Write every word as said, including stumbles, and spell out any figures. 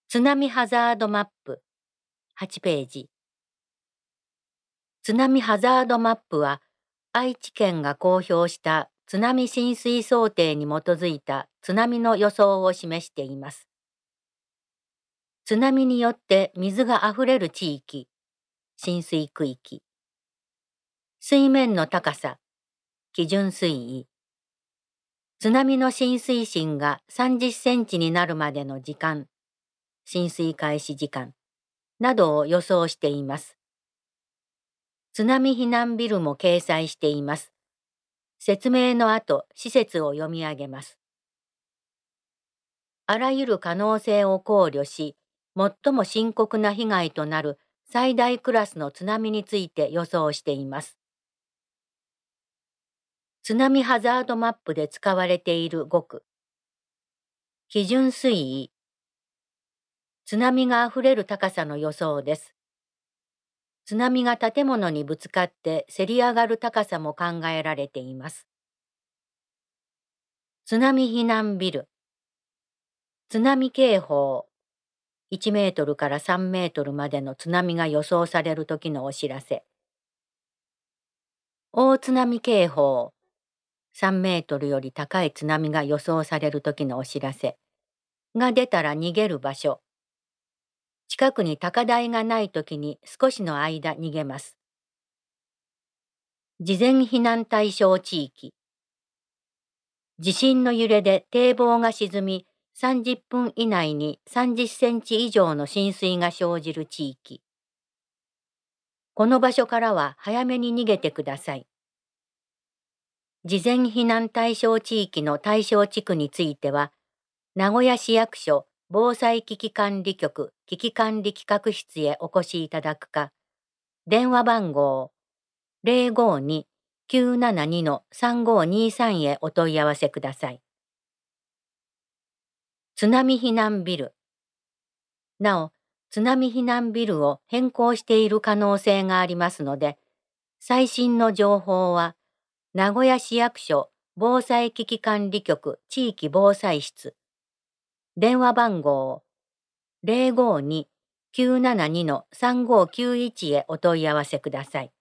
津波ハザードマップはちページ。津波ハザードマップは愛知県が公表した津波浸水想定に基づいた津波の予想を示しています。津波によって水があふれる地域、浸水区域。水面の高さ、基準水位。津波の浸水深がさんじゅっセンチになるまでの時間、浸水開始時間などを予想しています。津波避難ビルも掲載しています。説明の後、施設を読み上げます。あらゆる可能性を考慮し、最も深刻な被害となる最大クラスの津波について予想しています。津波ハザードマップで使われている語句。基準水位。津波があふれる高さの予想です。津波が建物にぶつかってせり上がる高さも考えられています。津波避難ビル。津波警報。いちメートルからさんメートルまでの津波が予想される時のお知らせ。大津波警報。さんメートルより高い津波が予想される時のお知らせ。が出たら逃げる場所。近くに高台がない時に少しの間逃げます。事前避難対象地域。地震の揺れで堤防が沈み、さんじゅっぷん以内にさんじゅっセンチ以上の浸水が生じる地域。この場所からは早めに逃げてください。事前避難対象地域の対象地区については、名古屋市役所防災危機管理局危機管理企画室へお越しいただくか、電話番号 ゼロごに きゅうななに さんごにさん へお問い合わせください。津波避難ビル。なお、津波避難ビルを変更している可能性がありますので、最新の情報は、名古屋市役所防災危機管理局地域防災室、電話番号 ゼロごに きゅうななに さんごきゅういち へお問い合わせください。